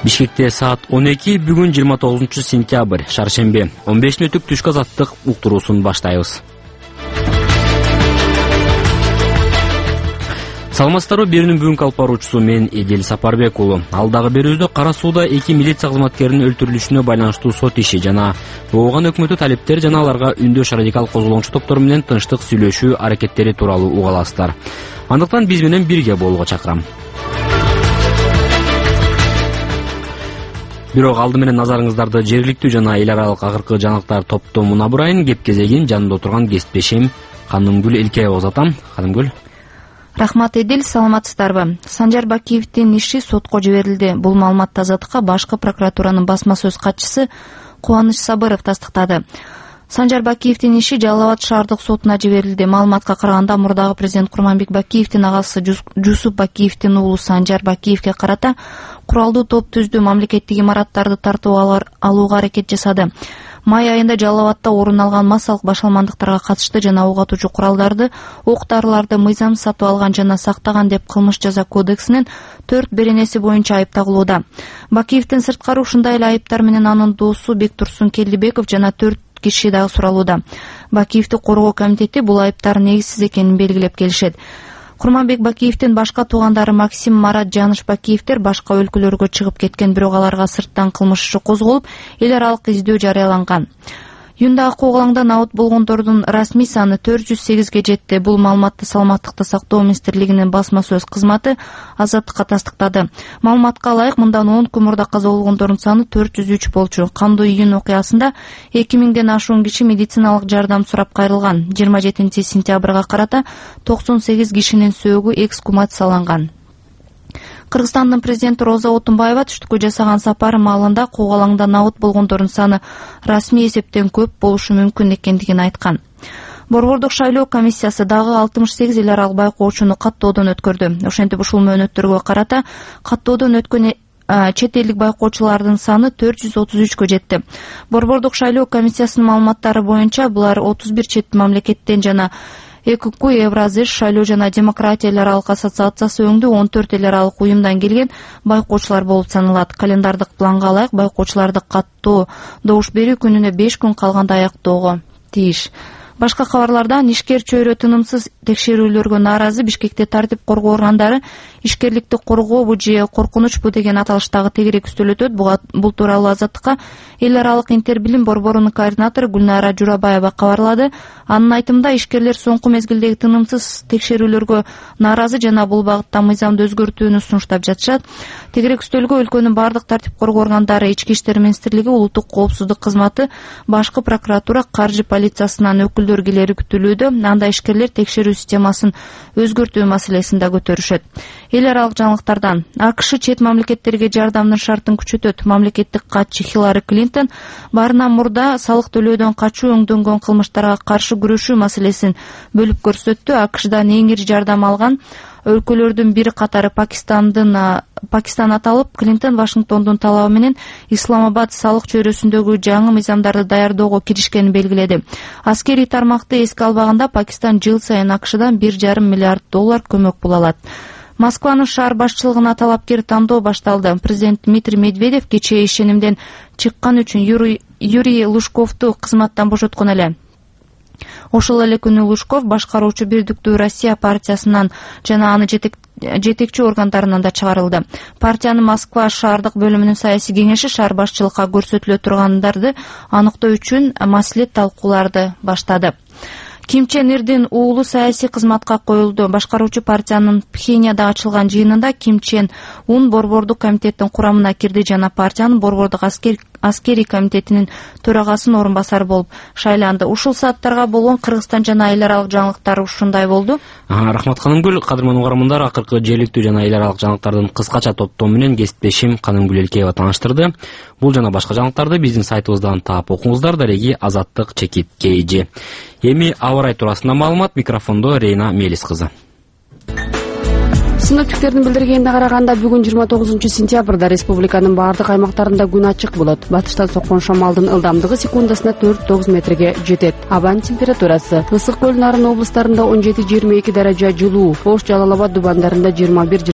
Бишкекте саат 12, бүгүн 29 сентябрь, шаршембе. 15 мүнөттүк түшкү азаттык уктуруусун баштайбыз. Саламатсыздарбы, берүүнүн бүгүнкү алып баруучусу мен Эдил Сапарбек уулу. Алдагы берүүбүздө Кара сууда 2 милиция кызматкеринин өлтүрүлүшүнө байланыштуу сот иши жана бооган өкмөттү талептер жана аларга үндөш радикал козголоңчу топтор менен тынчтык сүйлөшүү аракеттери тууралуу уга аласыздар. Андыктан биз менен бирге болууга чакырам. Бирок алды менен назарыңыздарды жергиликтүү жана эл аралык акыркы жаңылыктар топтомуна бурайын. Кеп кезегин жанында отурган кесиптешим Канымгүл Элкеева узатам. Канымгүл. Рахмат Эдил, саламатсыздарбы? Санжар Бакиевдин иши сотко жиберилди. Бул маалыматты Азаттыкка башкы прокуратуранын басма сөз катчысы Кубаныч Сабыров тастыктады. Санжар Бакиевдин иши Жалал Абад шаардык сотуна жиберилди. Маалыматка караганда, мурдагы президент Курманбек Бакиевдин агасы Жусуп Бакиевдин уулу Санжар Бакиевге карата куралдуу топ түздү, мамлекеттик имараттарды тартып алууга аракет жасады. Май айында Жалал Абадта орун алган массалык башалмандыктарга катышты жана ок атуучу куралдарды, ок-дарыларды мыйзам сатып алган жана сактаган деп кылмыш жаза кодексинин 4 беренеси боюнча айып тагылууда. Бакиевдин сырткары ушундай эле айыптар менен анын доосу Бектурсун Келдибеков жана 4 киши дагы суралууда. Бакиевди коргоо комитети бул айыптар негизсиз экенин белгилеп келишет. Курманбек Бакиевдин башка туугандары Максим, Марат, Жаныш Бакиевдер башка өлкөлөргө чыгып кеткен, бирок аларга сырттан кылмыш иши козголуп, эл аралык издөө жарыяланган. Июндагы куугалаңда абут болгондордун расмий саны 408ге жетти. Бул маалыматты Саламаттыкты сактоо министрлигинин басма сөз кызматы Азаттыкка тастыктады. Маалыматка ылайык, мындан 10 күн мурда каза болгондордун саны 403 болчу. Кандуу июнь окуясында 2000ден ашуун киши медициналык жардам сурап кайрылган. 27 сентябрга карата 98 кишинин сөөгү эксгумацияланган. Кыргызстандын президенти Роза Отунбаева түштүккө жасаган сапары маалында куугалаңда абут болгондордун саны расмий эсептен көп болушу мүмкүн экендигин айткан. Борбордук шайлоо комиссиясы дагы 68 эл аралык байкоочуну каттоодон өткөрдү. Ошентип ушул мөөнөттөргө карата каттоодон өткөн чет элдик байкоочулардын саны 433кө жетти. Борбордук шайлоо комиссиясынын маалыматтары боюнча булар 31 чет мамлекеттен жана ЭКК, Евразиш шайлоо жана демократия эл аралык ассоциациясы өңдүү 14 эл аралык уюмдан келген байкоочулар болуп саналат. Календардык планга ылайык байкоочуларды каттоо добуш берүү күнүнө 5 күн калганда аяктоого тийиш. Башка кабарлардан ишкер чөйрө тынымсыз текшерүүлөргө нааразы. Бишкекте тартип коргоо органдары ишкерликти коргообу же коркунучпу деген аталыштагы тегерек үстөл өтөт. Бул тууралуу Азаттыкка эл аралык интербилим борборунун координатору Гүлнара Журабаева кабарлады. Анын айтымында, ишкерлер соңку мезгилдеги тынымсыз текшерүүлөргө нааразы жана бул багытта мыйзамды өзгөртүүнү сунуштап жатышат. Тегерек үстөлгө өлкөнүн бардык тартип коргоо органдары, Ички иштер министрлиги, улуттук коопсуздук кызматы, башкы прокуратура, каржы полициясынан өкүлдөр келери күтүлүүдө. Анда ишкерлер текшерүү системасын өзгөртүү маселесин да көтөрүшөт. Эл аралык жаңылыктардан АКШ чет мамлекеттерге жардамдын шартын күчөтөт. Мамлекеттик катчы Хиллари Клинтон баарынан мурда салык төлөөдөн качуу өңдөнгөн кылмыштарга каршы күрөшүү маселесин бөлүп көрсөттү. АКШдан эң ири жардам алган өлкөлөрдүн бири катары Пакистан аталып, Клинтон Вашингтондун талабы менен Исламабад салык чөйрөсүндөгү жаңы мыйзамдарды даярдоого киришкенин белгиледи. Аскерий тармакты эске албаганда Пакистан жыл сайын АКШдан $1,5 миллиард көмөк бул алат. Москванын шаар башчылыгына талапкер тандоо башталды. Президент Дмитрий Медведев кечээ ишенимден чыккан үчүн Юрий Лужковду кызматтан бошоткон эле. Ошол эле күнү Лужков башкаруучу Бирдиктүү Россия партиясынан жана аны жетекчи органдарынан да чыгарылды. Партиянын Москва шаардык бөлүмүнүн саясий кеңеши шаар башчылыкка көрсөтүлө тургандарды аныктоо үчүн маслихат талкууларды баштады. Ким Чен Ирдин уулу саясий кызматка коюлду. Башкаруучу партиянын Пхеньяда ачылган жыйынында Ким Чен Ун борбордук комитеттин курамына кирди жана партиянын борбордук аскерий комитетинин төрагасын орун басары болуп шайланды. Ушул сааттарга болгон Кыргызстан жана эл аралык жаңылыктар ушундай болду. Рахмат Канымгүл. Кадырман угармандар, акыркы жергиликтүү жана эл аралык жаңылыктардын кыскача топтому менен кесиптешим Канымгүл Элкеева тааныштырды. Бул жана башка жаңылыктарды биздин сайтыбыздан таап окуңуздар. Дареги Азаттык Чекит КЖ. Эми аба ырайы туурасында маалымат. Микрофондо Рейна Мелис кызы. Синоптиктердин билдиргенине караганда, бүгүн 29 сентябрда республиканын бардык аймактарында күн ачык болот. Батыштан соккон шамалдын ылдамдыгы секундасына 4-9 метрге жетет. Абанын температурасы: Ысык көл Нарын облустарында 17-22 даража жылуу, Ош, Жалал Абад дубандарында 21